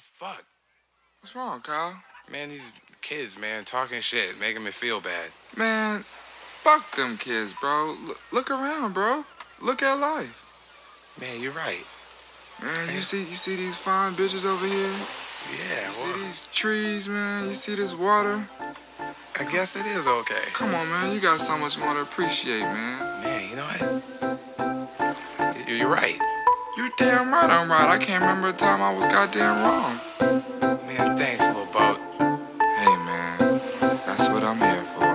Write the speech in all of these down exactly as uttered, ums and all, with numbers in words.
fuck? What's wrong, Kyle? Man, these kids, man, talking shit, making me feel bad. Man, fuck them kids, bro. L- look around, bro. Look at life. Man, you're right. Man, you see you see these fine bitches over here? Yeah, You see well, these trees, man? You see this water? I guess it is okay. Come on, man. You got so much more to appreciate, man. Man, you know what? You're right. You're damn right I'm right. I can't remember a time I was goddamn wrong. Man, thanks, little boat. Hey, man. That's what I'm here for.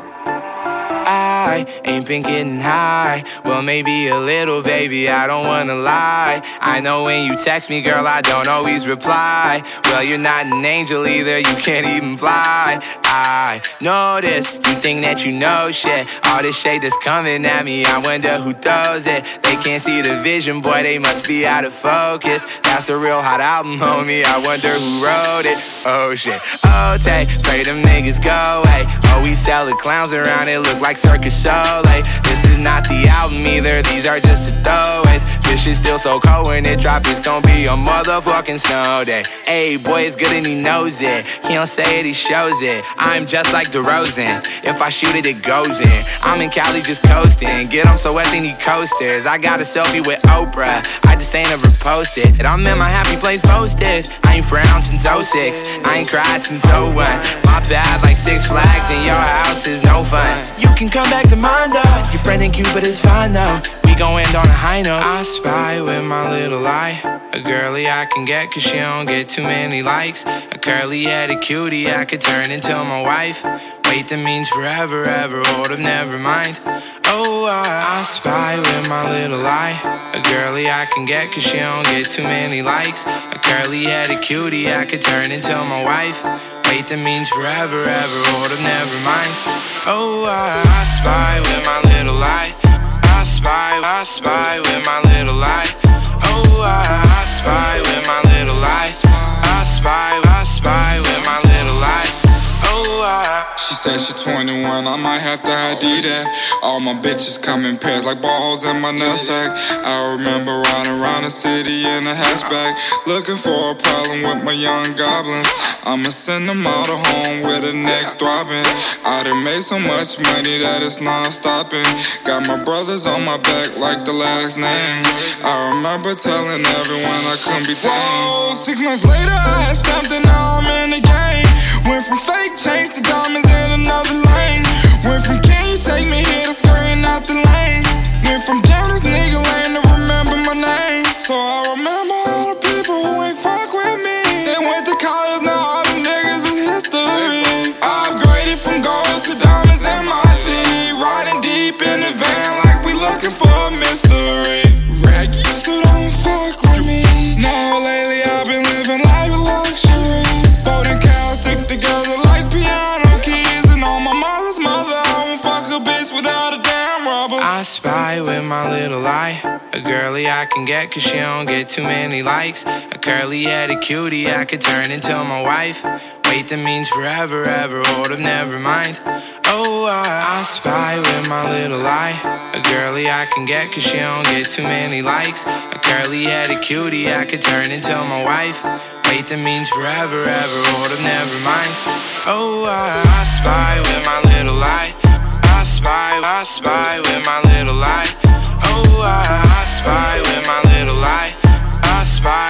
I ain't been getting high. Well, maybe a little, baby, I don't wanna lie. I know when you text me, girl, I don't always reply. Well, you're not an angel either, you can't even fly. I know this, you think that you know shit. All this shade that's coming at me, I wonder who throws it. They can't see the vision, boy, they must be out of focus. That's a real hot album, homie, I wonder who wrote it. Oh shit, oh take, pray them niggas go away. Oh, we sell the clowns around, it look like Circus Soleil. This is not the album either, these are just the throwaways. This shit's still so cold when it drop, it's gon' be a motherfucking snow day. Ayy, boy, it's good and he knows it. He don't say it, he shows it. I'm just like DeRozan, if I shoot it, it goes in. I'm in Cali just coasting, get him so wet they need coasters. I got a selfie with Oprah, I just ain't ever posted. And I'm in my happy place posted. I ain't frowned since oh six, I ain't cried since oh one. My bad like Six Flags and your house is no fun. You can come back to mine though, your friend ain't cute but it's fine though. We gon' end on a high note. I spy with my little eye, a girly I can get cause she don't get too many likes. A curly headed cutie I could turn into my wife. Wait, that means forever, ever, hold up, never mind. Oh, I, I spy with my little eye, a girly I can get cause she don't get too many likes. A curly headed cutie I could turn into my wife. Wait, that means forever, ever, hold up, never mind. Oh, I, I spy with my little eye, I spy, I spy with my little eye. Oh, I, I spy with my little eye, I spy, I spy with my little eye. Oh, I. She said she twenty-one, I might have to I D that. All my bitches come in pairs like balls in my nutsack. I remember riding around the city in a hatchback, looking for a problem with my young goblins. I'ma send them all to home with a neck throbbing. I done made so much money that it's non-stopping. Got my brothers on my back like the last name. I remember telling everyone I couldn't be tamed. Whoa, six months later I had stamped and now I'm in the game. Went from fake chains to diamonds in another lane. Went from can you take me here to scurrying out the lane. Went from down this nigga lane to remember my name. So I remember all the people who ain't fuck with me. They went to college, now all the niggas is history. I upgraded from gold to diamonds in my teeth. Riding deep in the van like we looking for a mystery. Raggy, so don't fuck with me. Now lately I've been living life with luxury. Boating cows stick together like piano keys. And on my mother's mother, I won't fuck a bitch without a damn rubber. I spy with my little eye, a girly I can get cause she don't get too many likes. A curly headed cutie I could turn into my wife. Wait, that means forever, ever, hold up, never mind. Oh, I, I spy with my little eye, a girly I can get cause she don't get too many likes. A curly headed cutie I could turn into my wife. Wait, that means forever, ever, hold up, never mind. Oh, I, I spy with my little eye, I spy, I spy with my little eye. Oh, I, I spy with my little eye, I spy.